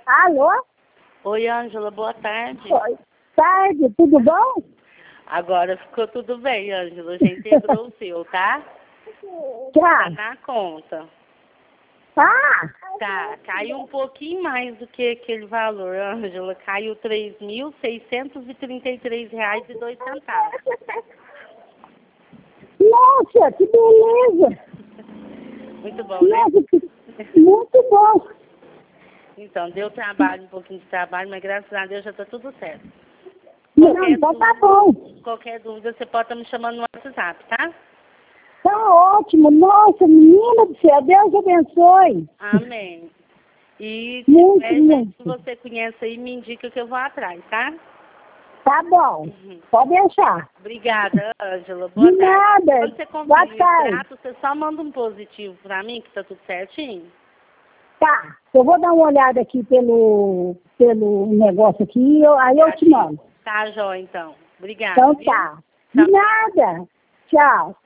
Alô? Oi, Ângela, boa tarde. Oi. Tarde, tudo bom? Agora ficou tudo bem, Ângela. Já integrou o seu, tá? Tá. Tá na conta. Ah, Tá, caiu um pouquinho mais do que aquele valor, Ângela. Caiu R$ 3.633,02. nossa, que beleza. Muito bom, né? Nossa, muito bom. Então, deu trabalho, um pouquinho de trabalho, mas graças a Deus já tá tudo certo. Não, então tá bom. Qualquer dúvida, você pode estar me chamando no WhatsApp, tá? Tá ótimo. Nossa, menina do céu, Deus abençoe. Amém. E se Muito, tiver gente muito. que você conhece aí, me indica que eu vou atrás, tá? Tá bom, pode deixar. Obrigada, Ângela. Boa De tarde. nada. Quando você Boa confirma o tarde. extrato, você só manda um positivo pra mim, que tá tudo certinho? Tá, eu vou dar uma olhada aqui pelo negócio aqui, aí eu te mando. Tá, Jó, então. Obrigada. Então Viu? tá. De nada. Tchau.